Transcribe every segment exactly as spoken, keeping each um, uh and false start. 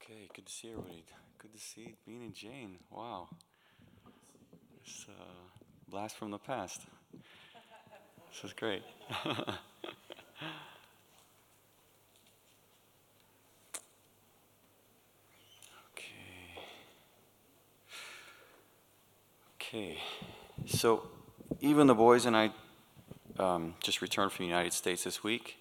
Okay, good to see everybody. Good to see Bean and Jane. Wow. It's a blast from the past. This is great. Okay. Okay. So, even the boys and I um, just returned from the United States this week.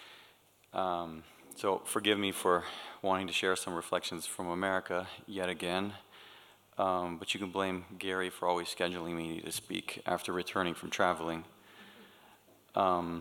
Um, so, forgive me for wanting to share some reflections from America yet again. Um, but you can blame Gary for always scheduling me to speak after returning from traveling. Um,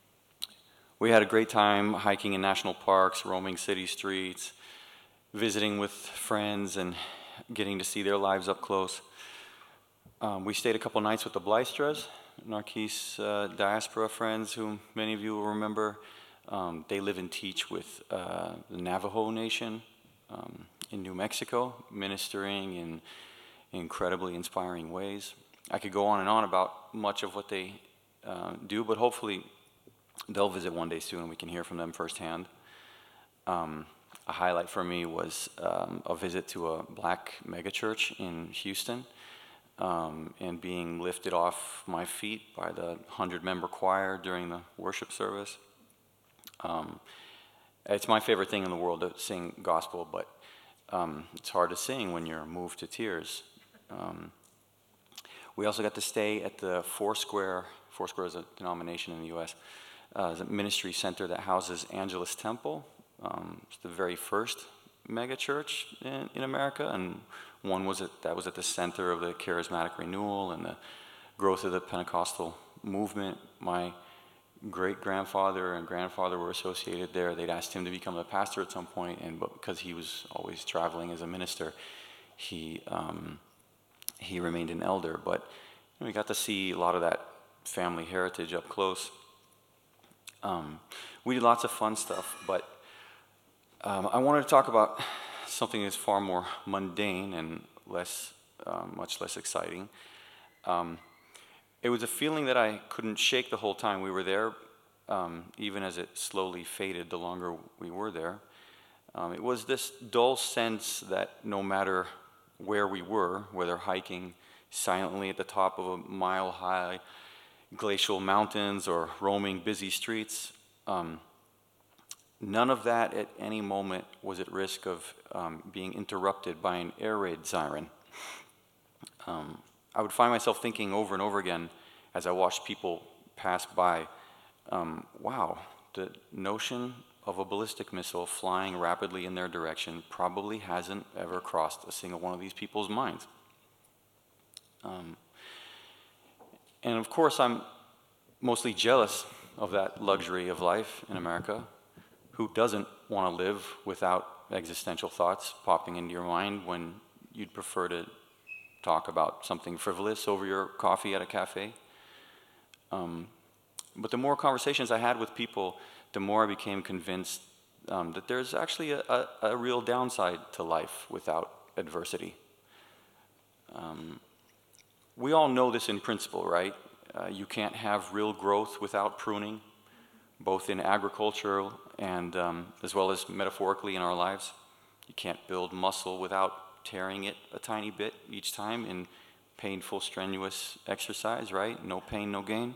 we had a great time hiking in national parks, roaming city streets, visiting with friends, and getting to see their lives up close. Um, we stayed a couple nights with the Blystras, Narquise uh, diaspora friends, whom many of you will remember. Um, they live and teach with uh, the Navajo Nation um, in New Mexico, ministering in incredibly inspiring ways. I could go on and on about much of what they uh, do, but hopefully they'll visit one day soon and we can hear from them firsthand. Um, a highlight for me was um, a visit to a black megachurch in Houston um, and being lifted off my feet by the hundred-member choir during the worship service. Um, it's my favorite thing in the world to sing gospel, but um, it's hard to sing when you're moved to tears. Um, we also got to stay at the Foursquare. Foursquare is a denomination in the U S Uh, it's a ministry center that houses Angelus Temple. Um, it's the very first mega church in, in America, and one was at, that was at the center of the charismatic renewal and the growth of the Pentecostal movement. My great-grandfather and grandfather were associated there. They'd asked him to become a pastor at some point, and but because he was always traveling as a minister, he um, he remained an elder. But you know, we got to see a lot of that family heritage up close. Um, we did lots of fun stuff, but um, I wanted to talk about something that's far more mundane and less, um, much less exciting. Um, it was a feeling that I couldn't shake the whole time we were there, um, even as it slowly faded the longer we were there. Um, it was this dull sense that no matter where we were, whether hiking silently at the top of a mile-high glacial mountains or roaming busy streets, um, none of that at any moment was at risk of um, being interrupted by an air raid siren. Um, I would find myself thinking over and over again as I watched people pass by, um, wow, the notion of a ballistic missile flying rapidly in their direction probably hasn't ever crossed a single one of these people's minds. Um, and of course, I'm mostly jealous of that luxury of life in America. Who doesn't want to live without existential thoughts popping into your mind when you'd prefer to talk about something frivolous over your coffee at a cafe? Um, but the more conversations I had with people, the more I became convinced um, that there's actually a, a, a real downside to life without adversity. Um, we all know this in principle, right? Uh, you can't have real growth without pruning, both in agriculture and um, as well as metaphorically in our lives. You can't build muscle without tearing it a tiny bit each time in painful, strenuous exercise, right? No pain, no gain.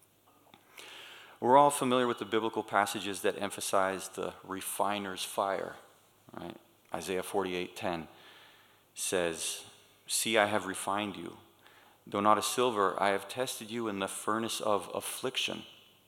We're all familiar with the biblical passages that emphasize the refiner's fire, right? Isaiah forty-eight ten says, "See, I have refined you. Though not as silver, I have tested you in the furnace of affliction."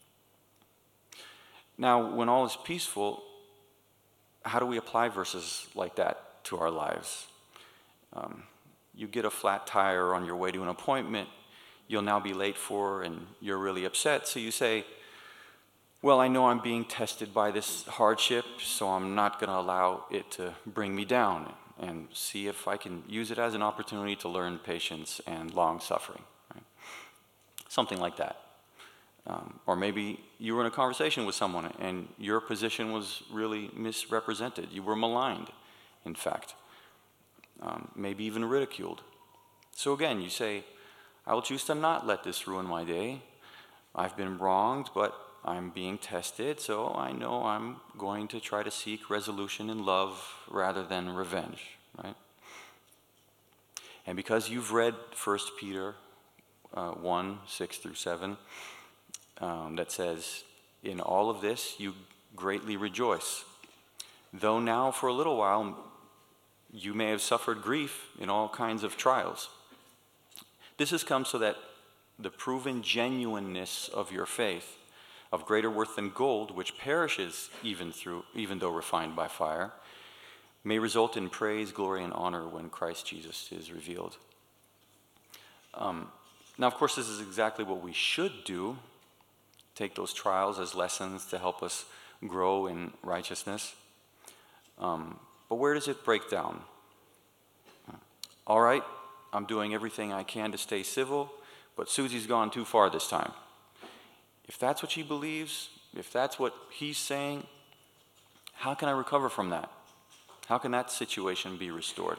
Now, when all is peaceful, how do we apply verses like that to our lives? Um, you get a flat tire on your way to an appointment you'll now be late for, and you're really upset, so you say, well, I know I'm being tested by this hardship, so I'm not going to allow it to bring me down, and see if I can use it as an opportunity to learn patience and long-suffering. Right? Something like that. Um, or maybe you were in a conversation with someone and your position was really misrepresented. You were maligned, in fact. Um, maybe even ridiculed. So again, you say, I will choose to not let this ruin my day. I've been wronged, but I'm being tested, so I know I'm going to try to seek resolution in love rather than revenge, right? And because you've read First Peter uh, one, six through seven, um, that says, in all of this you greatly rejoice, though now for a little while you may have suffered grief in all kinds of trials. This has come so that the proven genuineness of your faith, of greater worth than gold, which perishes even through, even though refined by fire, may result in praise, glory, and honor when Christ Jesus is revealed. Um, now, of course, this is exactly what we should do, take those trials as lessons to help us grow in righteousness. Um, but where does it break down? All right, I'm doing everything I can to stay civil, but Susie's gone too far this time. If that's what she believes, if that's what he's saying, how can I recover from that? How can that situation be restored?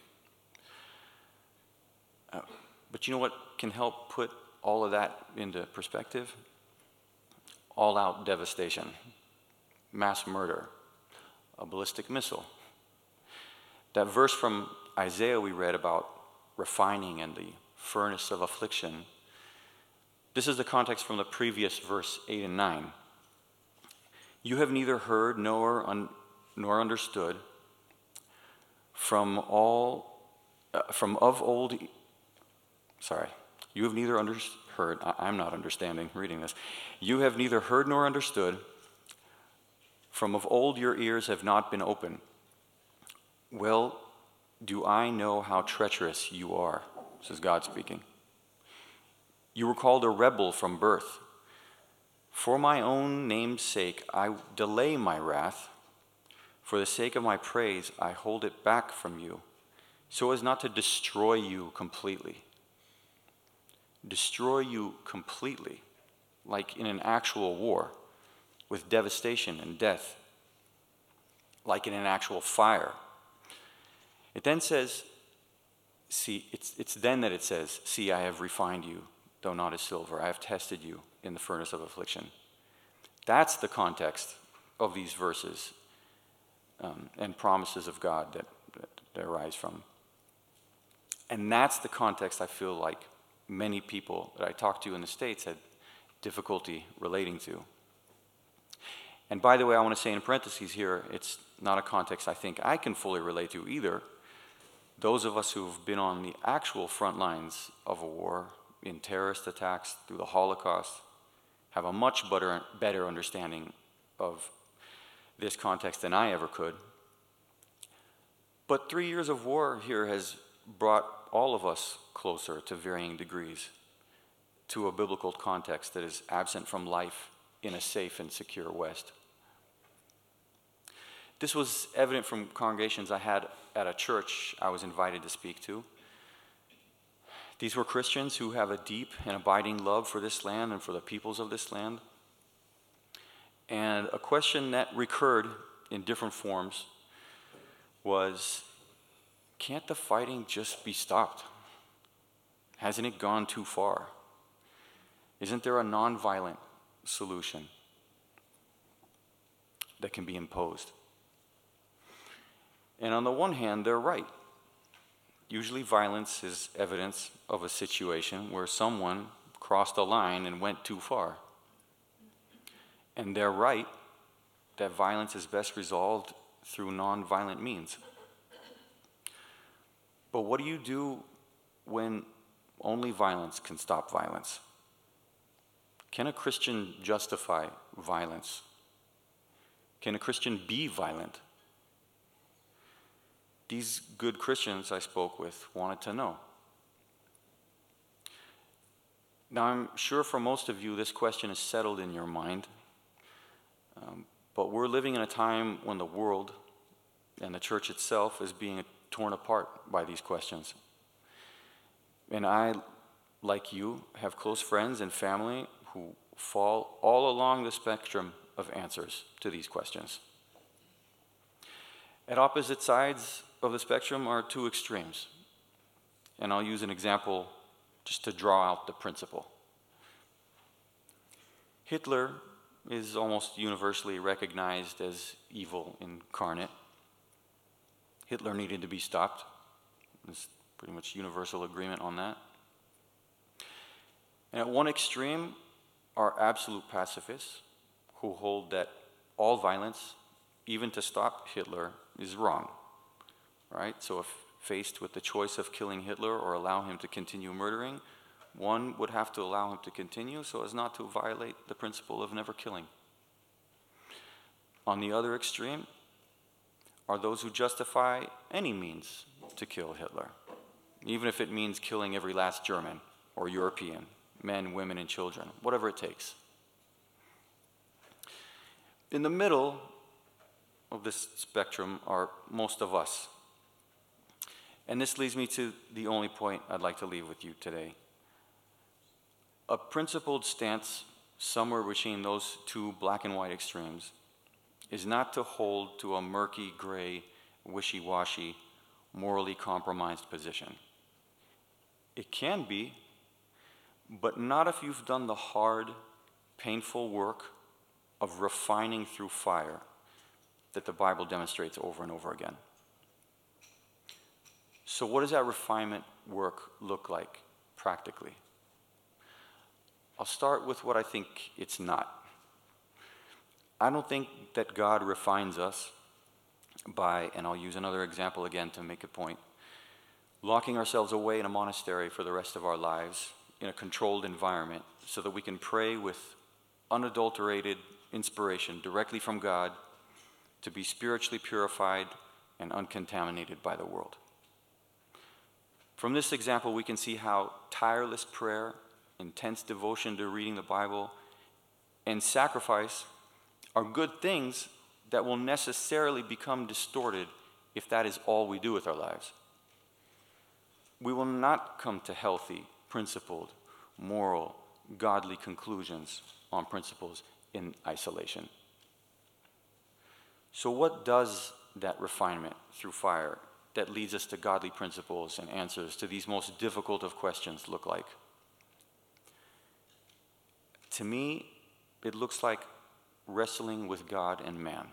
Uh, but you know what can help put all of that into perspective? All-out devastation, mass murder, a ballistic missile. That verse from Isaiah we read about refining and the furnace of affliction, this is the context from the previous verse eight and nine. You have neither heard nor, un, nor understood from all, uh, from of old, sorry, you have neither under, heard, I, I'm not understanding reading this. You have neither heard nor understood, from of old your ears have not been open. Well, do I know how treacherous you are? This is God speaking. You were called a rebel from birth. For my own name's sake, I delay my wrath. For the sake of my praise, I hold it back from you, so as not to destroy you completely. Destroy you completely, like in an actual war, with devastation and death, like in an actual fire. It then says, see, it's, it's then that it says, see, I have refined you, though not as silver. I have tested you in the furnace of affliction. That's the context of these verses um, and promises of God that, that, that arise from. And that's the context I feel like many people that I talked to in the States had difficulty relating to. And by the way, I want to say in parentheses here, it's not a context I think I can fully relate to either. Those of us who've been on the actual front lines of a war, in terrorist attacks, through the Holocaust, have a much better, better understanding of this context than I ever could. But three years of war here has brought all of us closer to varying degrees to a biblical context that is absent from life in a safe and secure West. This was evident from congregations I had at a church I was invited to speak to. These were Christians who have a deep and abiding love for this land and for the peoples of this land. And a question that recurred in different forms was, can't the fighting just be stopped? Hasn't it gone too far? Isn't there a nonviolent solution that can be imposed? And on the one hand, they're right. Usually violence is evidence of a situation where someone crossed a line and went too far. And they're right that violence is best resolved through nonviolent means. But what do you do when only violence can stop violence? Can a Christian justify violence? Can a Christian be violent? These good Christians I spoke with wanted to know. Now, I'm sure for most of you this question is settled in your mind, um, but we're living in a time when the world and the church itself is being torn apart by these questions. And I, like you, have close friends and family who fall all along the spectrum of answers to these questions. At opposite sides of the spectrum are two extremes. And I'll use an example just to draw out the principle. Hitler is almost universally recognized as evil incarnate. Hitler needed to be stopped. There's pretty much universal agreement on that. And at one extreme are absolute pacifists who hold that all violence, even to stop Hitler, is wrong, right? So if faced with the choice of killing Hitler or allow him to continue murdering, one would have to allow him to continue so as not to violate the principle of never killing. On the other extreme are those who justify any means to kill Hitler, even if it means killing every last German or European, men, women, and children, whatever it takes. In the middle of this spectrum are most of us. And this leads me to the only point I'd like to leave with you today. A principled stance somewhere between those two black and white extremes is not to hold to a murky, gray, wishy-washy, morally compromised position. It can be, but not if you've done the hard, painful work of refining through fire that the Bible demonstrates over and over again. So what does that refinement work look like practically? I'll start with what I think it's not. I don't think that God refines us by, and I'll use another example again to make a point, locking ourselves away in a monastery for the rest of our lives in a controlled environment so that we can pray with unadulterated inspiration directly from God to be spiritually purified and uncontaminated by the world. From this example, we can see how tireless prayer, intense devotion to reading the Bible, and sacrifice are good things that will necessarily become distorted if that is all we do with our lives. We will not come to healthy, principled, moral, godly conclusions on principles in isolation. So what does that refinement through fire that leads us to godly principles and answers to these most difficult of questions look like? To me, it looks like wrestling with God and man.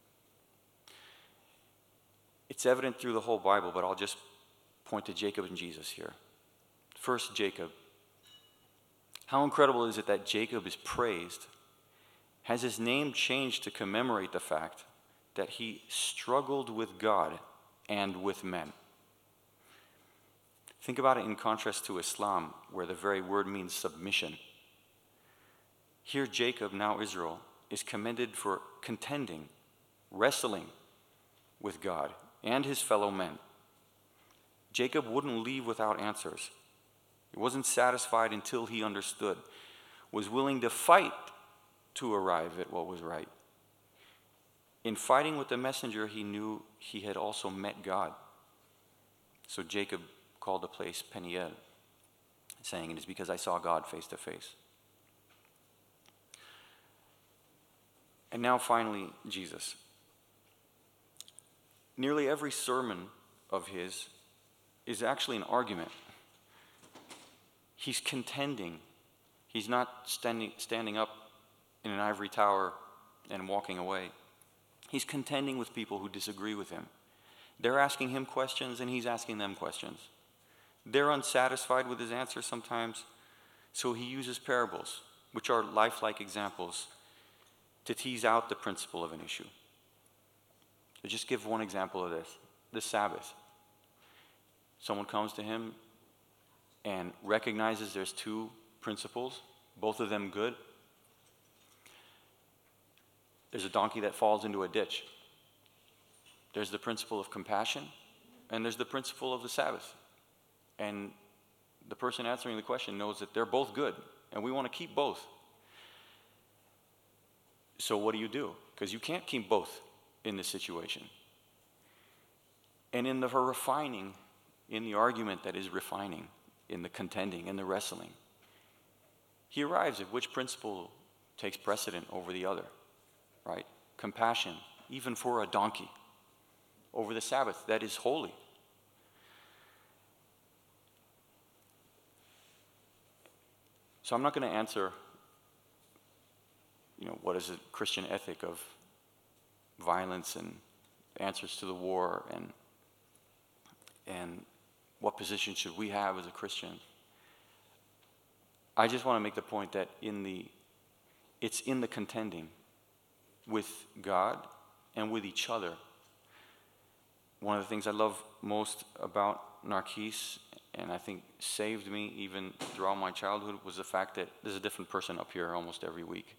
It's evident through the whole Bible, but I'll just point to Jacob and Jesus here. First, Jacob. How incredible is it that Jacob is praised, has his name changed to commemorate the fact that he struggled with God and with men. Think about it in contrast to Islam, where the very word means submission. Here, Jacob, now Israel, is commended for contending, wrestling with God and his fellow men. Jacob wouldn't leave without answers. He wasn't satisfied until he understood, was willing to fight to arrive at what was right. In fighting with the messenger, he knew he had also met God. So Jacob called the place Peniel, saying, "It is because I saw God face to face." And now finally, Jesus. Nearly every sermon of his is actually an argument. He's contending. He's not standing, standing up in an ivory tower and walking away. He's contending with people who disagree with him. They're asking him questions and he's asking them questions. They're unsatisfied with his answers sometimes, so he uses parables, which are lifelike examples, to tease out the principle of an issue. To just give one example of this, the Sabbath. Someone comes to him and recognizes there's two principles, both of them good. There's a donkey that falls into a ditch. There's the principle of compassion, and there's the principle of the Sabbath. And the person answering the question knows that they're both good, and we want to keep both. So what do you do? Because you can't keep both in this situation. And in the refining, in the argument that is refining, in the contending, in the wrestling, he arrives at which principle takes precedent over the other, right? Compassion, even for a donkey, over the Sabbath, that is holy. So I'm not going to answer you know, what is a Christian ethic of violence and answers to the war, and and what position should we have as a Christian? I just want to make the point that in the it's in the contending with God and with each other. One of the things I love most about Narcisse, and I think saved me even throughout my childhood, was the fact that there's a different person up here almost every week.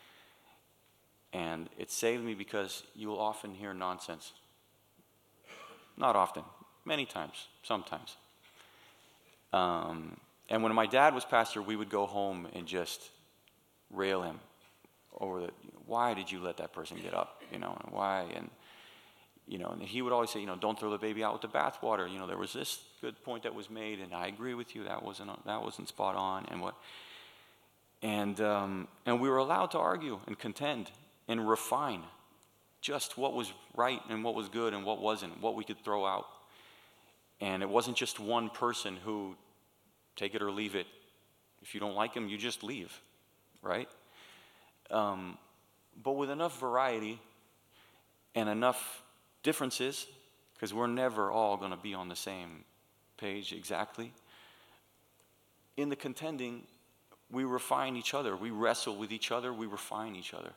And it saved me because you'll often hear nonsense. Not often, many times, sometimes. Um, and when my dad was pastor, we would go home and just rail him over the, why did you let that person get up, you know, and why, and, you know, and he would always say, you know, don't throw the baby out with the bathwater. You know, there was this good point that was made, and I agree with you, that wasn't, that wasn't spot on, and what, and, um, and we were allowed to argue and contend and refine just what was right and what was good and what wasn't, what we could throw out. And it wasn't just one person who, take it or leave it. If you don't like him, you just leave, right? Um, but with enough variety and enough differences, because we're never all going to be on the same page exactly, in the contending, we refine each other. We wrestle with each other. We refine each other.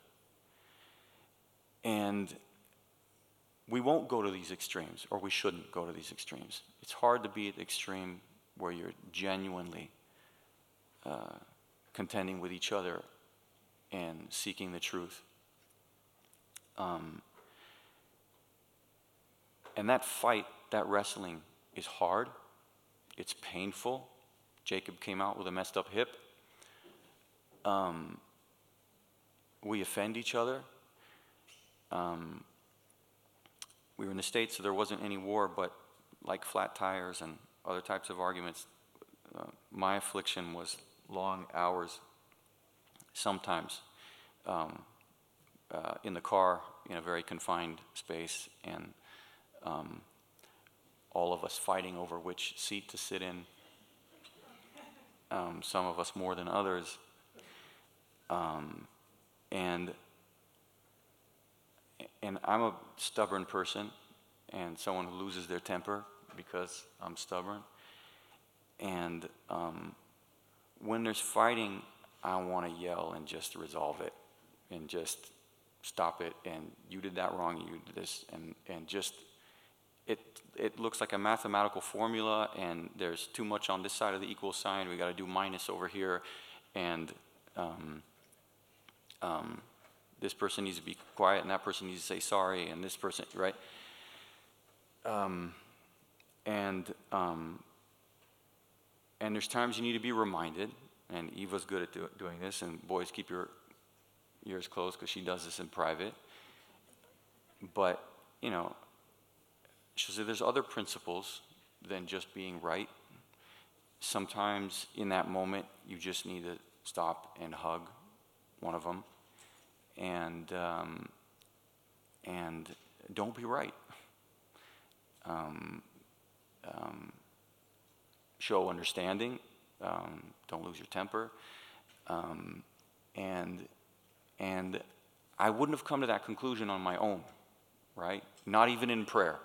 And we won't go to these extremes, or we shouldn't go to these extremes. It's hard to be at the extreme where you're genuinely uh, contending with each other and seeking the truth. Um, and that fight, that wrestling, is hard. It's painful. Jacob came out with a messed up hip. Um, we offend each other. Um, we were in the States, so there wasn't any war, but like flat tires and other types of arguments, uh, my affliction was long hours, sometimes um, uh, in the car in a very confined space, and um, all of us fighting over which seat to sit in, um, some of us more than others. Um, and And I'm a stubborn person, and someone who loses their temper because I'm stubborn. And um, when there's fighting, I want to yell and just resolve it, and just stop it. And you did that wrong. You did this, and and just it it looks like a mathematical formula, and there's too much on this side of the equal sign. We got to do minus over here, and um, um, this person needs to be quiet, and that person needs to say sorry, and this person, right? Um, and um, and there's times you need to be reminded, and Eva's good at do, doing this, and boys, keep your ears closed because she does this in private. But, you know, she said there's other principles than just being right. Sometimes in that moment, you just need to stop and hug one of them. And um, and don't be right. Um, um, show understanding. Um, don't lose your temper. Um, and and I wouldn't have come to that conclusion on my own, right? Not even in prayer.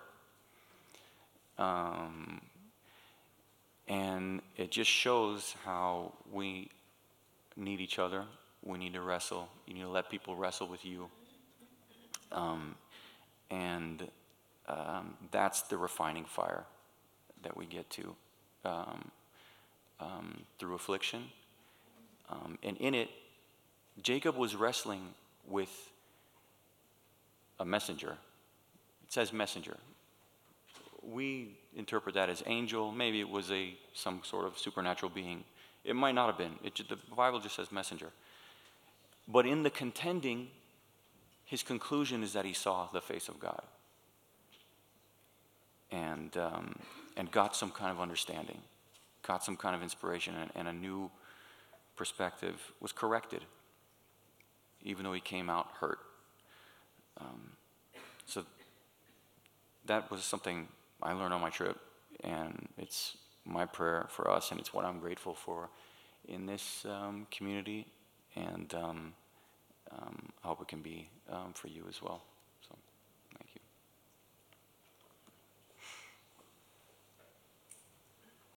Um, and it just shows how we need each other. We need to wrestle. You need to let people wrestle with you. Um, and um, that's the refining fire that we get to um, um, through affliction. Um, and in it, Jacob was wrestling with a messenger. It says messenger. We interpret that as angel. Maybe it was a some sort of supernatural being. It might not have been. It, the Bible just says messenger. But in the contending, his conclusion is that he saw the face of God, and um, and got some kind of understanding, got some kind of inspiration, and, and a new perspective, was corrected, even though he came out hurt. Um, so that was something I learned on my trip, and it's my prayer for us, and it's what I'm grateful for in this um, community. And um, um, I hope it can be um, for you as well.